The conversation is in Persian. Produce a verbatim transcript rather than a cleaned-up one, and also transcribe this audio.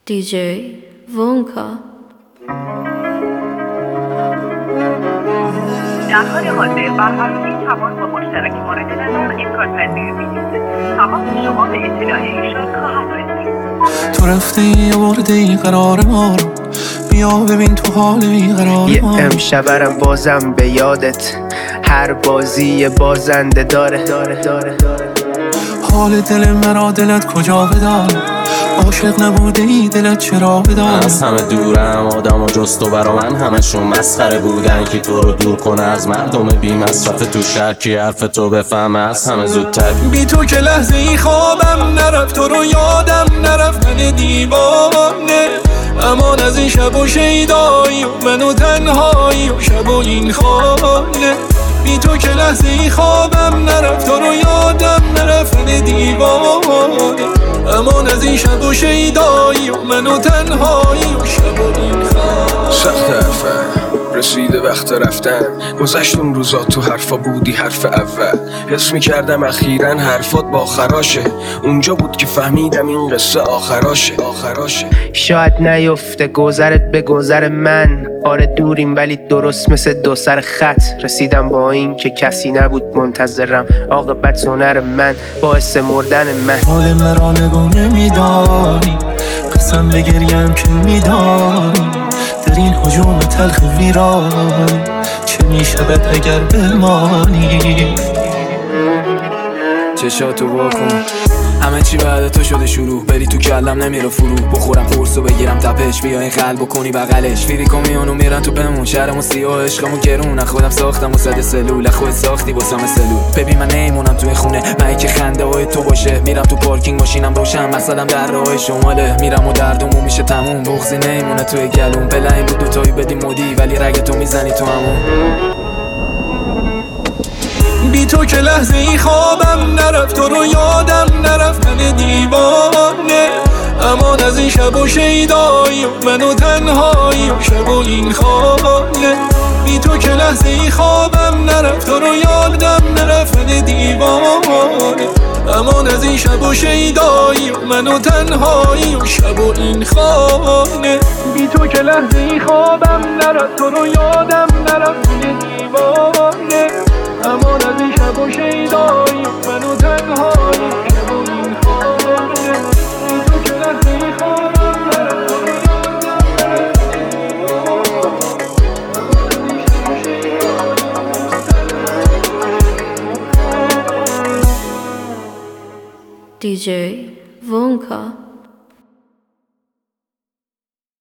دی جی وونکا. در حال حاضر برقراری تماس با مشترک مورد نظر امکان پذیر نیست. تماس شما به اطلاع ایشان خواهد رسید. تو رفته ای آورده ای قرار ما رو، بیا ببین تو حال بیقرار ما. یه امشبرم بازم به یادت، هر بازی بازنده داره داره داره داره. حال دل مرا دلت کجا بدار، عاشق نبوده ای دلت چرا بدار. از همه دورم آدم و جست و برا من همشون مسخره بودن که تو رو دور کنه از مردم بی مصرف تو شهر کی حرف تو بفهمه از همه زودتر. بی تو که لحظه ای خوابم نرفت، تو رو یادم نرفت من دیوانه. امان از این شب و شیدایی و منو تنهایی و شب و این خانه. بی تو که لحظه ای خوابم نرفت، تو رو یادم نرفت من دیوانه. امان از این شب و شیدایی و منو تنهایی و شب و این خانه. سخت حرفم رسیده وقت رفتن، گذشت اون روزا تو حرفا بودی حرف اول. حس میکردم اخیراً حرفات با خراشه، اونجا بود که فهمیدم این قصه آخراشه آخراشه. شاید نیفته گذرت به گذر من، آره دوریم ولی درست مثل دو سر خط. رسیدم با این که کسی نبود منتظرم، عاقبت هنر من باعث مردن من. حال مرا نگونه میدانی، قسم بگریم که میدانی. در این هجوم تلخ ویران چه میشود اگر بمانی. چشاتو واکن، همه چی بعد تو شده شروع. بری تو کلم نمیره فرو، بخورم قرصو بگیرم تپش. بیا این قلب بکنی بغلش، فیری کمیونو میرن تو بمون. شهرمون سیاه عشقمون گرون، خودم ساختم و صد سلول. خود ساختی باسم سلول. ببین من نیمونم توی خونه، من که خنده های تو باشه. میرم تو پارکینگ ماشینم روشن، مثلا در راهی شماله. میرم و دردمون میشه تموم، بغضی نیمونه توی گلوم. بلعیم بود دوتایی بدی مودی، ولی رگ تو میزنی تو همون. بی تو که لحظه ای خوابم نرفت، تو رو یادم نرفت من دیوانه. امان از این شب و شیدایی و منو تنهایی و شب و این خانه. بی تو که لحظه ای خوابم نرفت، تو رو یادم نرفت من دیوانه. امان از این شب و شیدایی و منو تنهایی و شب و این خانه. بی تو که لحظه ای خوابم نرفت، تو رو یادم نرفت من دیوانه. امان از این شب و شیدایی و منو تنهایی و شب و این خانه. بی تو که لحظه ای خوابم نرفت، تو رو یادم نرفت. دی جی وونکا.